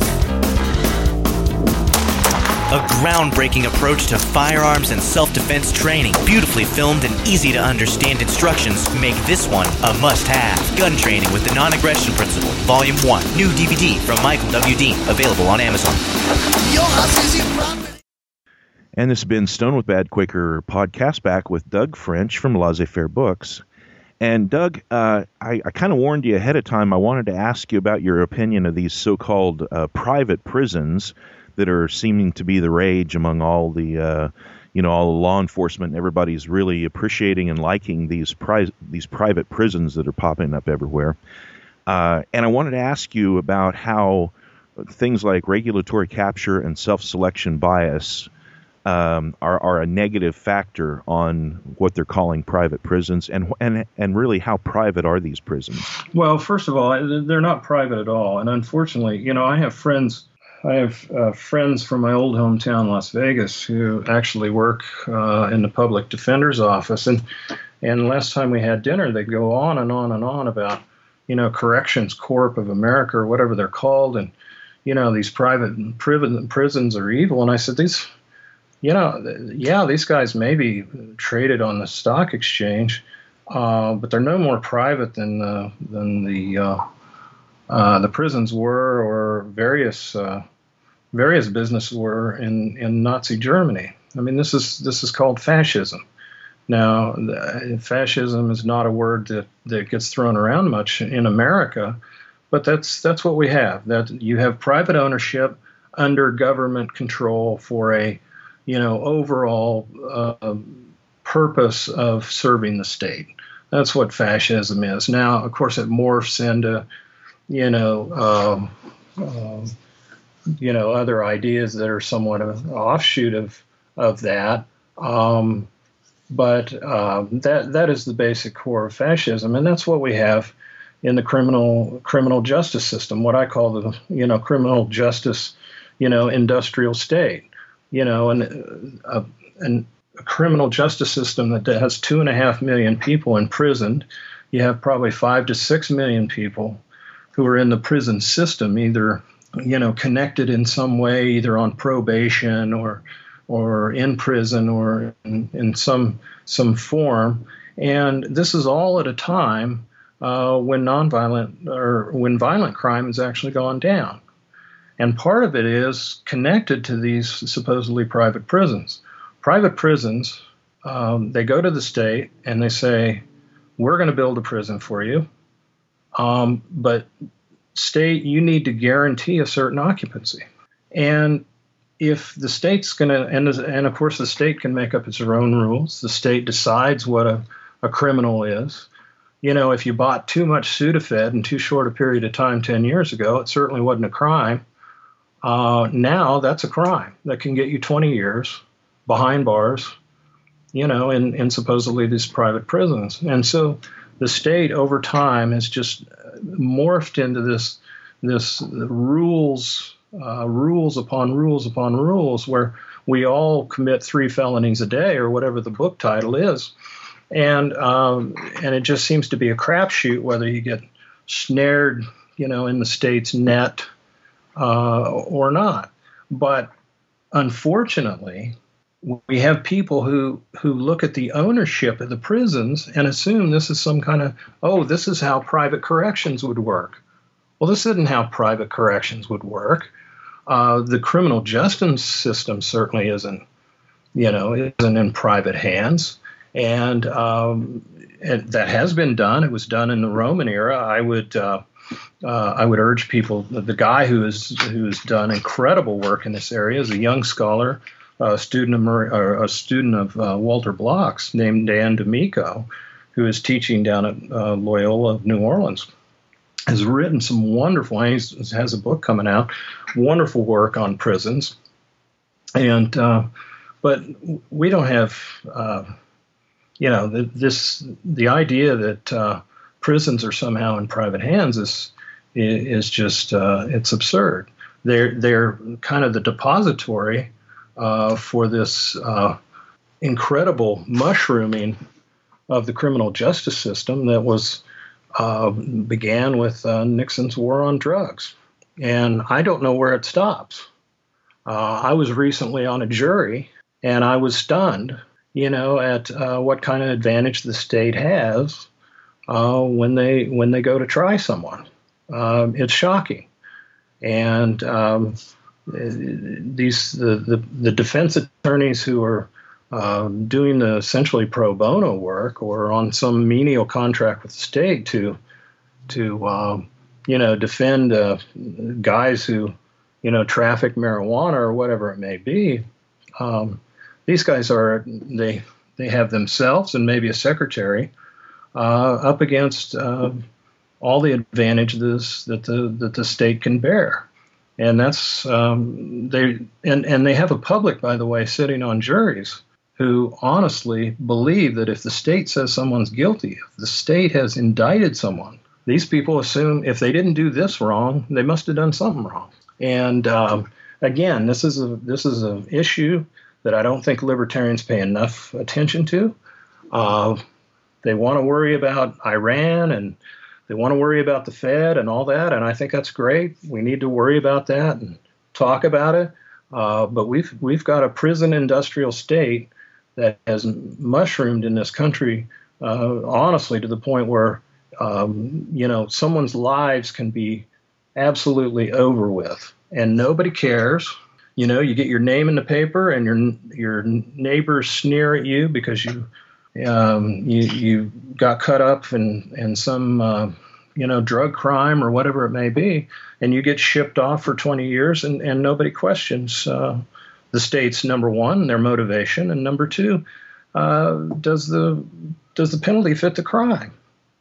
A groundbreaking approach to firearms and self-defense training. Beautifully filmed and easy to understand instructions make this one a must-have. Gun Training with the Non-Aggression Principle, Volume one. New D V D from Michael W. Dean. Available on Amazon. Your house is your property. And this has been Stone with Bad Quaker podcast, back with Doug French from Laissez-Faire Books. And Doug, uh, I, I kind of warned you ahead of time. I wanted to ask you about your opinion of these so-called uh, private prisons that are seeming to be the rage among all the, uh, you know, all the law enforcement. Everybody's really appreciating and liking these pri- these private prisons that are popping up everywhere. Uh, and I wanted to ask you about how things like regulatory capture and self-selection bias um, are, are a negative factor on what they're calling private prisons, and and and really how private are these prisons? Well, first of all, they're not private at all, and unfortunately, you know, I have friends. I have uh, friends from my old hometown, Las Vegas, who actually work uh, in the public defender's office. And and last time we had dinner, they'd go on and on and on about, you know, Corrections Corp of America or whatever they're called. And, you know, these private prisons are evil. And I said, these, you know, yeah, these guys may be traded on the stock exchange, uh, but they're no more private than, uh, than the uh, uh, the prisons were, or various uh, various businesses were in, in Nazi Germany. I mean, this is this is called fascism. Now, fascism is not a word that, that gets thrown around much in America, but that's that's what we have. That you have private ownership under government control for a, you know, overall uh, purpose of serving the state. That's what fascism is. Now, of course, it morphs into, you know, um, um, you know, other ideas that are somewhat of an offshoot of of that. Um, but um, that that is the basic core of fascism, and that's what we have in the criminal criminal justice system. What I call the, you know, criminal justice, you know, industrial state. You know, and uh, and a criminal justice system that has two and a half million people imprisoned. You have probably five to six million people who are in the prison system, either, you know, connected in some way, either on probation or or in prison or in, in some some form. And this is all at a time uh, when nonviolent or when violent crime has actually gone down. And part of it is connected to these supposedly private prisons. Private prisons, um, they go to the state and they say, we're going to build a prison for you. Um, but state, you need to guarantee a certain occupancy. And if the state's going to, and, and of course the state can make up its own rules. The state decides what a, a criminal is. You know, if you bought too much Sudafed in too short a period of time ten years ago, it certainly wasn't a crime. Uh, now that's a crime that can get you twenty years behind bars you know, in, in supposedly these private prisons. And so the state over time has just morphed into this this rules uh, rules upon rules upon rules where we all commit three felonies a day or whatever the book title is. And um, and it just seems to be a crapshoot whether you get snared, you know, in the state's net uh, or not. But unfortunately, we have people who, who look at the ownership of the prisons and assume this is some kind of, oh, this is how private corrections would work. Well, this isn't how private corrections would work. Uh, the criminal justice system certainly isn't, you know, isn't in private hands. And, um, and that has been done. It was done in the Roman era. I would uh, uh, I would urge people. The guy who is who has done incredible work in this area is a young scholar, a student of or a student of uh, Walter Block's, named Dan D'Amico, who is teaching down at uh, Loyola of New Orleans. Has written some wonderful. He has a book coming out, wonderful work on prisons, and uh, but we don't have. Uh, You know, the, this the idea that uh, prisons are somehow in private hands is is just uh, it's absurd. They're they're kind of the depository uh, for this uh, incredible mushrooming of the criminal justice system that was uh, began with uh, Nixon's war on drugs, and I don't know where it stops. Uh, I was recently on a jury, and I was stunned. You know, at uh, what kind of advantage the state has uh, when they when they go to try someone. Um, it's shocking, and um, these the, the the defense attorneys who are uh, doing the essentially pro bono work or on some menial contract with the state to to um, you know defend uh, guys who you know traffic marijuana or whatever it may be. Um, These guys are, they they have themselves and maybe a secretary uh, up against uh, all the advantages that the that the state can bear. And that's, um, they and, and they have a public, by the way, sitting on juries who honestly believe that if the state says someone's guilty, if the state has indicted someone, these people assume if they didn't do this wrong, they must have done something wrong. And um, again, this is a this is an issue that I don't think libertarians pay enough attention to. Uh, they want to worry about Iran and they want to worry about the Fed and all that, and I think that's great. We need to worry about that and talk about it. Uh, but we've we've got a prison industrial state that has mushroomed in this country, uh, honestly, to the point where um, you know someone's lives can be absolutely over with, and nobody cares. You know, you get your name in the paper, and your your neighbors sneer at you because you um, you you got cut up in in some uh, you know drug crime or whatever it may be, and you get shipped off for twenty years, and, and nobody questions uh, the state's number one, their motivation, and number two, uh, does the does the penalty fit the crime?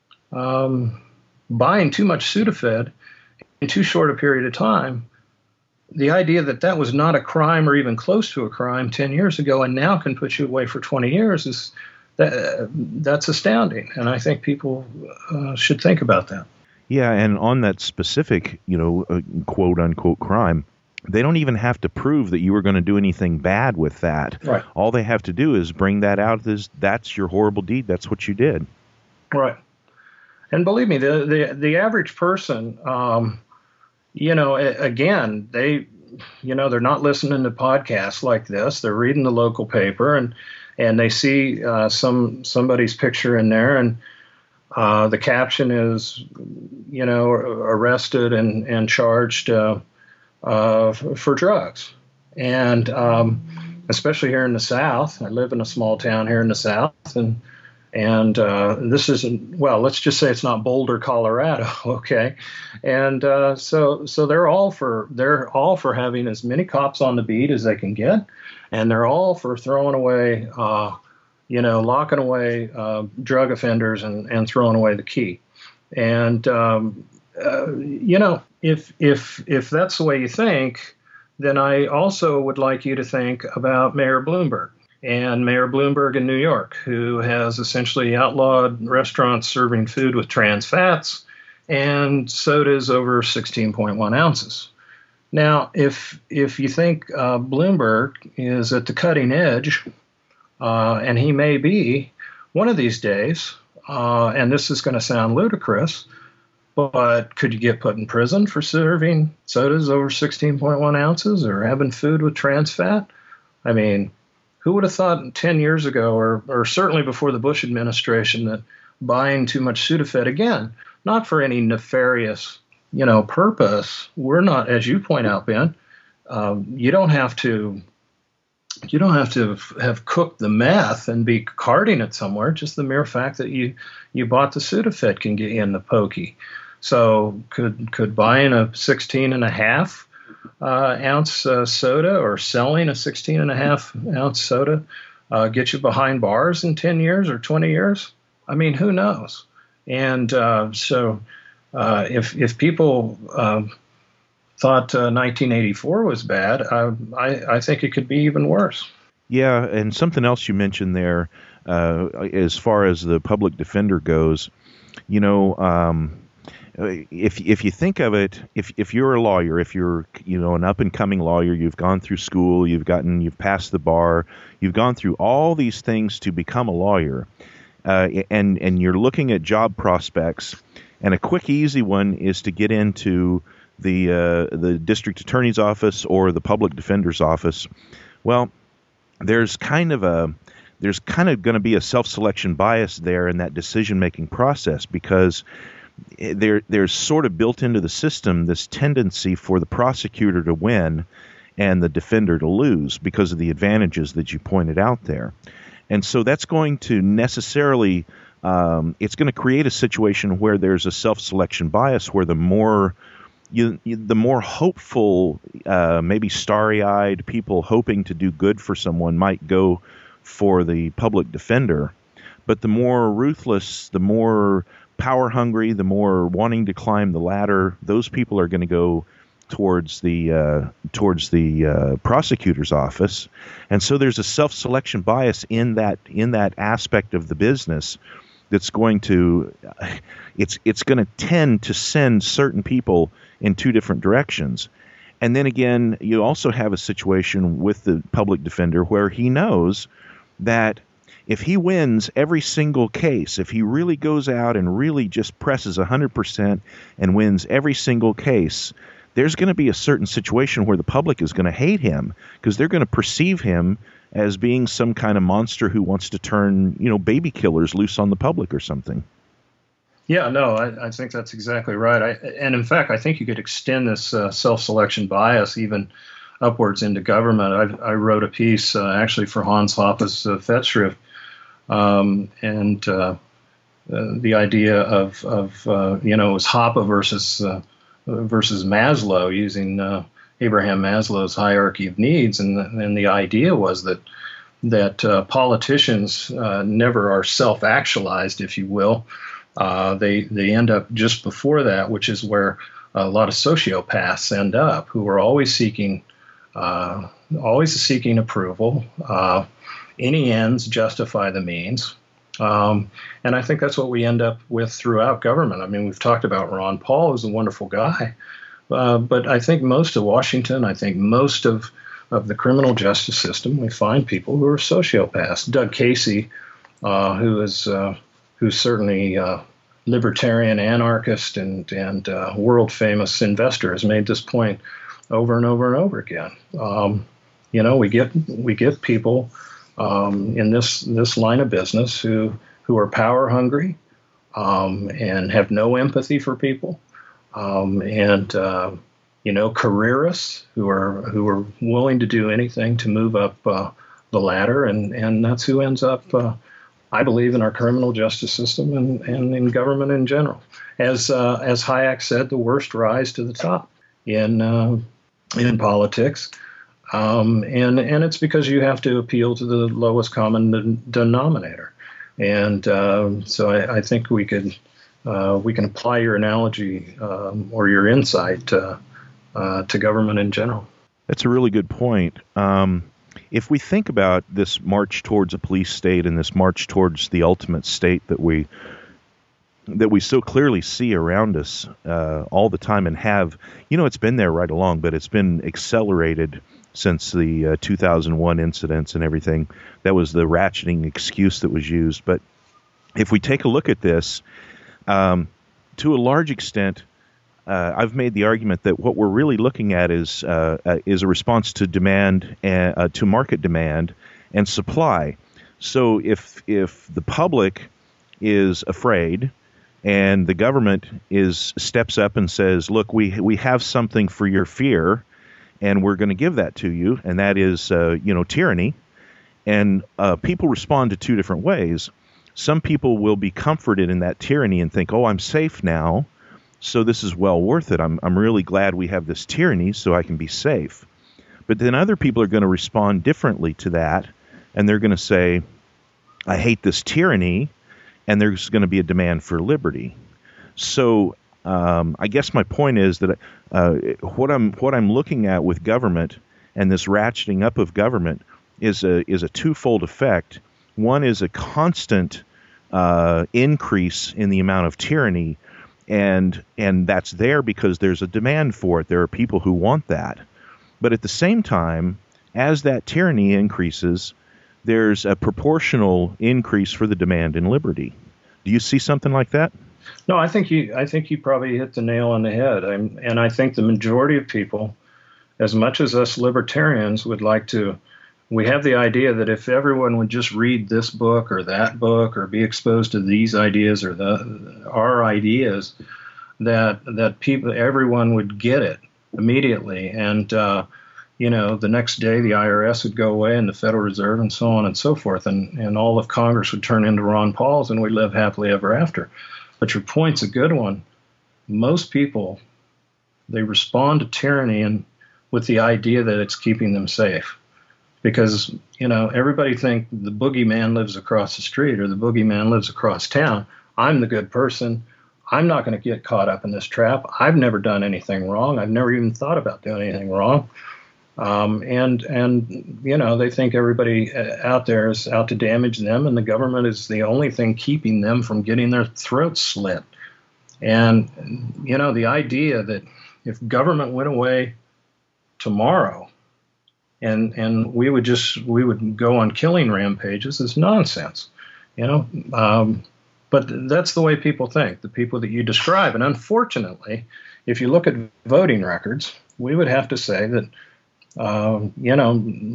Um, buying too much Sudafed in too short a period of time. The idea that that was not a crime or even close to a crime ten years ago and now can put you away for twenty years is that that's astounding. And I think people uh, should think about that. Yeah, and on that specific, you know, uh, quote unquote crime, they don't even have to prove that you were going to do anything bad with that. Right. All they have to do is bring that out as that's your horrible deed. That's what you did. Right. And believe me, the the, the average person, um, you know, again, they, you know, they're not listening to podcasts like this. They're reading the local paper, and and they see uh, some somebody's picture in there, and uh, the caption is, you know, arrested and and charged uh, uh, for drugs, and um, especially here in the South. I live in a small town here in the South, and. And uh, this isn't, well, let's just say it's not Boulder, Colorado, okay? And uh, so so they're all for they're all for having as many cops on the beat as they can get, and they're all for throwing away, uh, you know, locking away uh, drug offenders and, and throwing away the key. And, um, uh, you know, if if if that's the way you think, then I also would like you to think about Mayor Bloomberg. and Mayor Bloomberg in New York, who has essentially outlawed restaurants serving food with trans fats and sodas over sixteen point one ounces. Now, if if you think uh, Bloomberg is at the cutting edge, uh, and he may be one of these days, uh, and this is going to sound ludicrous, but could you get put in prison for serving sodas over sixteen point one ounces or having food with trans fat? I mean, who would have thought ten years ago, or, or certainly before the Bush administration, that buying too much Sudafed, again, not for any nefarious, you know, purpose. We're not, as you point out, Ben, um, you don't have to, you don't have to have cooked the meth and be carting it somewhere. Just the mere fact that you, you bought the Sudafed can get you in the pokey. So could could buying a sixteen and a half uh, ounce uh, soda or selling a sixteen and a half ounce soda uh, get you behind bars in ten years or twenty years? I mean, who knows? And uh, so uh, if if people uh, thought uh, nineteen eighty-four was bad, I, I I think it could be even worse. Yeah, and something else you mentioned there, uh, as far as the public defender goes, you know. Um, If if you think of it, if if you're a lawyer, if you're you know an up and coming lawyer, you've gone through school, you've gotten you've passed the bar, you've gone through all these things to become a lawyer, uh, and and you're looking at job prospects, and a quick easy one is to get into the uh, the district attorney's office or the public defender's office. Well, there's kind of a there's kind of going to be a self-selection bias there in that decision-making process, because There, there's sort of built into the system this tendency for the prosecutor to win and the defender to lose because of the advantages that you pointed out there. And so that's going to necessarily, um, it's going to create a situation where there's a self-selection bias, where the more you, you the more hopeful, uh, maybe starry-eyed people hoping to do good for someone might go for the public defender. But the more ruthless, the more power hungry, the more wanting to climb the ladder, those people are going to go towards the uh, towards the uh, prosecutor's office, and so there's a self-selection bias in that in that aspect of the business that's going to it's it's going to tend to send certain people in two different directions. And then again, you also have a situation with the public defender where he knows that if he wins every single case, if he really goes out and really just presses one hundred percent and wins every single case, there's going to be a certain situation where the public is going to hate him because they're going to perceive him as being some kind of monster who wants to turn, you know, baby killers loose on the public or something. Yeah, no, I, I think that's exactly right. I, and in fact, I think you could extend this uh, self-selection bias even upwards into government. I, I wrote a piece uh, actually for Hans Hoppe's uh, Fettschrift. Um, and uh, uh, the idea of, of uh, you know, it was Hoppe versus uh, versus Maslow, using uh, Abraham Maslow's hierarchy of needs, and the, and the idea was that that uh, politicians uh, never are self-actualized, if you will. Uh, they they end up just before that, which is where a lot of sociopaths end up, who are always seeking uh, always seeking approval. Uh, Any ends justify the means. Um, and I think that's what we end up with throughout government. I mean, we've talked about Ron Paul, who's a wonderful guy. Uh, but I think most of Washington, I think most of, of the criminal justice system, we find people who are sociopaths. Doug Casey, uh, who is uh, who's certainly a libertarian anarchist and, and uh, world-famous investor, has made this point over and over and over again. Um, you know, we get we get people Um, in this this line of business who who are power hungry um, and have no empathy for people, um, and uh, you know careerists who are who are willing to do anything to move up uh, the ladder, and, and that's who ends up, uh, I believe, in our criminal justice system and, and in government in general. As uh, as Hayek said, the worst rise to the top in uh, in politics. Um, and, and it's because you have to appeal to the lowest common denominator. And uh, so I, I think we could uh, we can apply your analogy um, or your insight uh, uh, to government in general. That's a really good point. Um, if we think about this march towards a police state and this march towards the ultimate state that we that we so clearly see around us uh, all the time and have, you know, it's been there right along, but it's been accelerated since the uh, two thousand one incidents and everything. That was the ratcheting excuse that was used. But if we take a look at this, um, to a large extent, uh, I've made the argument that what we're really looking at is uh, uh, is a response to demand, and, uh, to market demand and supply. So if if the public is afraid, and the government is steps up and says, "Look, we we have something for your fear, and we're going to give that to you," and that is, uh, you know, tyranny. And uh, people respond to two different ways. Some people will be comforted in that tyranny and think, "Oh, I'm safe now, so this is well worth it. I'm I'm really glad we have this tyranny, so I can be safe." But then other people are going to respond differently to that, and they're going to say, "I hate this tyranny." And there's going to be a demand for liberty. So um, I guess my point is that uh, what I'm what I'm looking at with government and this ratcheting up of government is a is a twofold effect. One is a constant uh, increase in the amount of tyranny, and and that's there because there's a demand for it. There are people who want that. But at the same time, as that tyranny increases, there's a proportional increase for the demand in liberty. Do you see something like that? No, I think you. I think you probably hit the nail on the head. I'm, and I think the majority of people, as much as us libertarians would like to, we have the idea that if everyone would just read this book or that book or be exposed to these ideas or the our ideas, that that people, everyone would get it immediately, and uh, you know, the next day the I R S would go away and the Federal Reserve and so on and so forth, and, and all of Congress would turn into Ron Pauls and we'd live happily ever after. But your point's a good one. Most people, they respond to tyranny and with the idea that it's keeping them safe. Because, you know, everybody think the boogeyman lives across the street or the boogeyman lives across town. I'm the good person. I'm not going to get caught up in this trap. I've never done anything wrong. I've never even thought about doing anything wrong. Um, and, and you know, they think everybody out there is out to damage them, and the government is the only thing keeping them from getting their throats slit. And, you know, the idea that if government went away tomorrow and and we would just, we would go on killing rampages is nonsense, you know. Um, but that's the way people think, the people that you describe. And unfortunately, if you look at voting records, we would have to say that Uh, you know,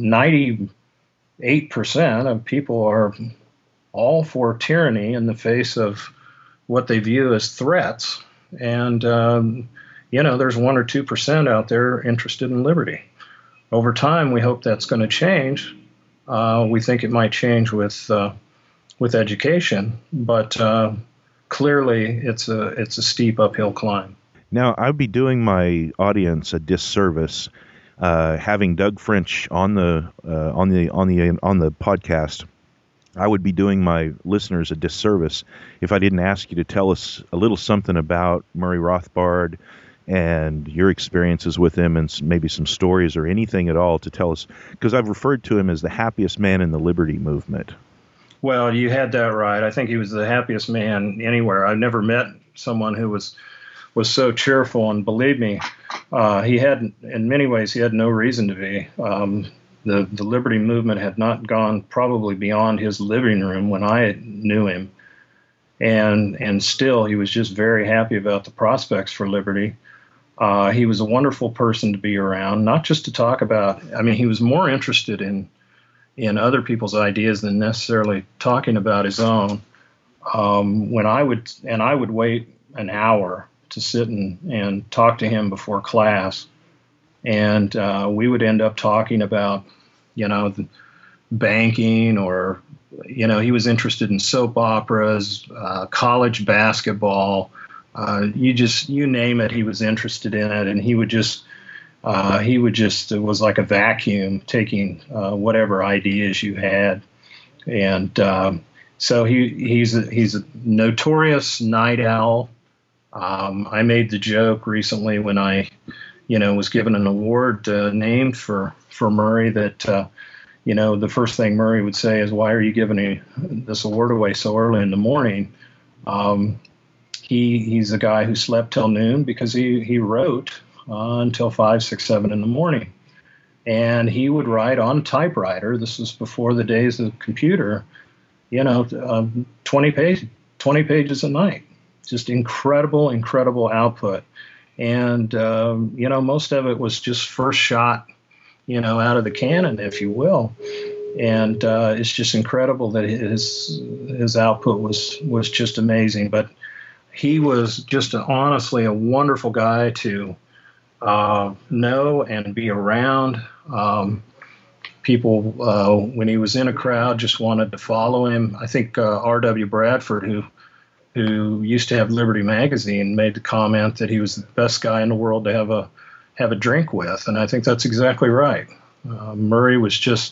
ninety-eight percent of people are all for tyranny in the face of what they view as threats. And, um, you know, there's one or two percent out there interested in liberty. Over time, we hope that's going to change. Uh, we think it might change with uh, with education, but uh, clearly it's a it's a steep uphill climb. Now, I'd be doing my audience a disservice Uh, having Doug French on the uh, on the on the on the podcast. I would be doing my listeners a disservice if I didn't ask you to tell us a little something about Murray Rothbard and your experiences with him, and maybe some stories or anything at all to tell us, because I've referred to him as the happiest man in the liberty movement. Well, you had that right. I think he was the happiest man anywhere. I've never met someone who was was so cheerful, and believe me, uh, he had, in many ways, he had no reason to be. Um, the the liberty movement had not gone probably beyond his living room when I knew him, and and still he was just very happy about the prospects for liberty. Uh, he was a wonderful person to be around, not just to talk about. I mean, he was more interested in in other people's ideas than necessarily talking about his own. Um, when I would and I would wait an hour to sit and, and talk to him before class. And uh, we would end up talking about, you know, the banking, or, you know, he was interested in soap operas, uh, college basketball. Uh, you just, you name it, he was interested in it. And he would just, uh, he would just, it was like a vacuum taking uh, whatever ideas you had. And um, so he, he's a, he's a notorious night owl. Um, I made the joke recently when I, you know, was given an award uh, named for, for Murray that, uh, you know, the first thing Murray would say is, "Why are you giving this award away so early in the morning?" Um, he he's a guy who slept till noon because he he wrote uh, until five, six, seven in the morning, and he would write on typewriter. This was before the days of the computer. You know, um, twenty page, twenty pages a night. Just incredible, incredible output. And, um, you know, most of it was just first shot, you know, out of the cannon, if you will. And uh, it's just incredible that his his output was was just amazing. But he was just a, honestly a wonderful guy to uh, know and be around. Um, people, uh, when he was in a crowd, just wanted to follow him. I think uh, R W Bradford, who who used to have Liberty Magazine, made the comment that he was the best guy in the world to have a have a drink with, and I think that's exactly right. Uh, Murray was just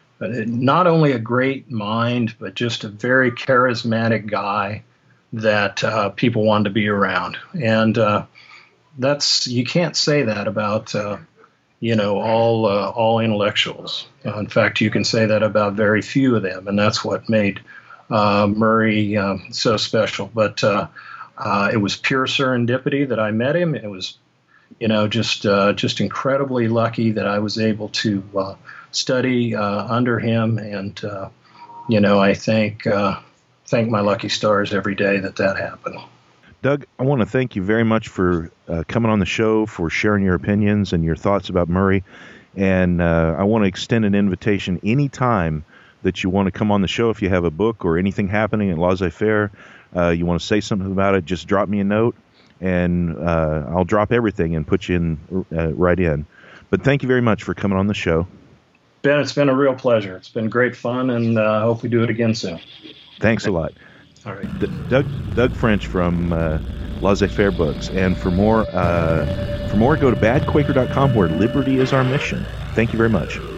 not only a great mind, but just a very charismatic guy that uh, people wanted to be around, and uh, that's you can't say that about uh, you know all uh, all intellectuals. Uh, in fact, you can say that about very few of them, and that's what made Uh, Murray, uh, so special. But uh, uh, it was pure serendipity that I met him. It was, you know, just uh, just incredibly lucky that I was able to uh, study uh, under him, and uh, you know, I thank uh, thank my lucky stars every day that that happened. Doug, I want to thank you very much for uh, coming on the show, for sharing your opinions and your thoughts about Murray, and uh, I want to extend an invitation anytime that you want to come on the show. If you have a book or anything happening at Laissez-Faire, uh, you want to say something about it, just drop me a note, and uh, I'll drop everything and put you in uh, right in. But thank you very much for coming on the show. Ben, it's been a real pleasure. It's been great fun, and I uh, hope we do it again soon. Thanks a lot. All right. D- Doug Doug French from uh, Laissez-Faire Books. And for more, uh, for more, go to bad quaker dot com, where liberty is our mission. Thank you very much.